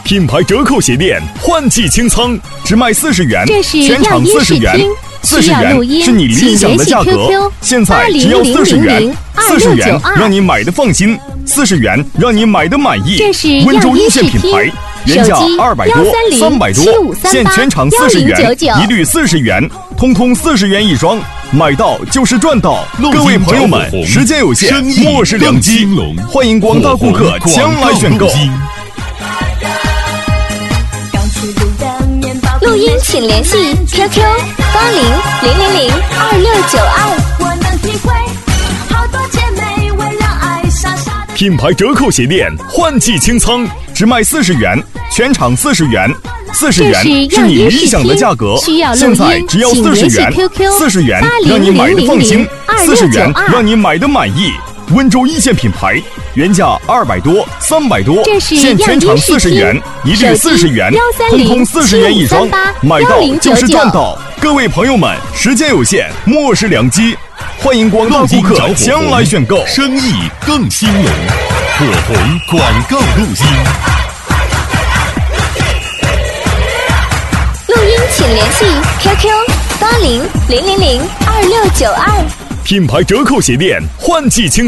品牌折扣鞋店换季清仓，只卖40元，全场40元，40元是你理想的价格，现在只要40元，40元让你买的放心，40元让你买的满意。温州一线品牌，原价200多、300多，现全场40元，一律40元，通通40元一双，买到就是赚到。各位朋友们，时间有限，莫视良机，欢迎广大顾客前来选购。 录音请联系 QQ8000026992。 品牌折扣鞋店换季清仓，只卖40元，全场40元，40元是你理想的价格，现在只要40元，40元让你买的放心，40元让你买的满意。温州一线品牌，原价200多、300多，现全场40元，一律40元，通通40元一双，买到就是赚到。各位朋友们，时间有限，莫视良机，欢迎广大顾客前来选购， 生意更兴隆。火红广告录音。 录音请联系 QQ8000026992。 品牌折扣鞋店换季清。